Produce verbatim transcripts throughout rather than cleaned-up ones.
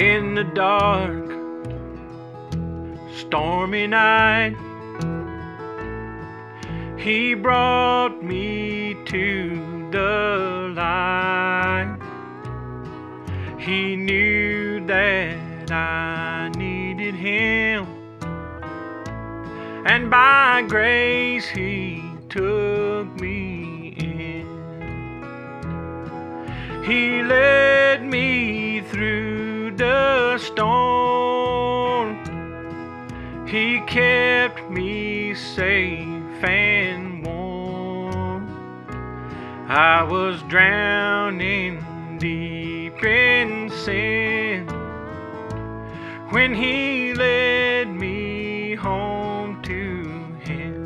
in the dark, stormy night. He brought me to the light. He knew that I needed Him, and by grace He took me in. He led me through the storm. He kept me safe and warm. I was drowning deep in sin when He led me home to Him.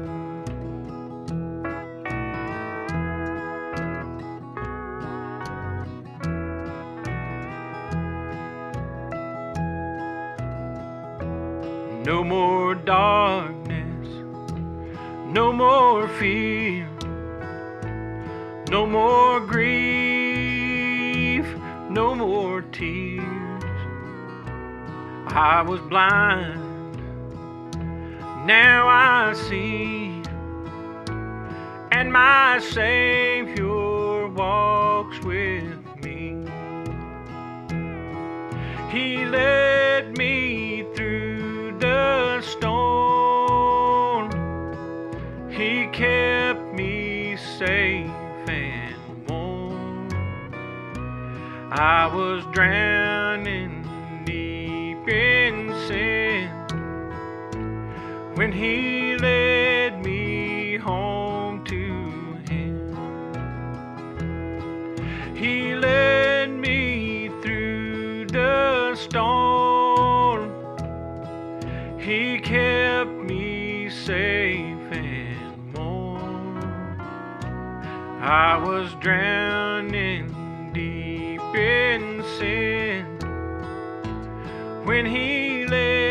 No more darkness, no more fear, no more grief, no more tears. I was blind, now I see, and my Savior walks with me. He led me through the storm. He kept me safe and warm. I was drowning deep in sin when He led me home to Him. He led me through the storm. He kept me safe and warm. I was drowning deep in sin when He led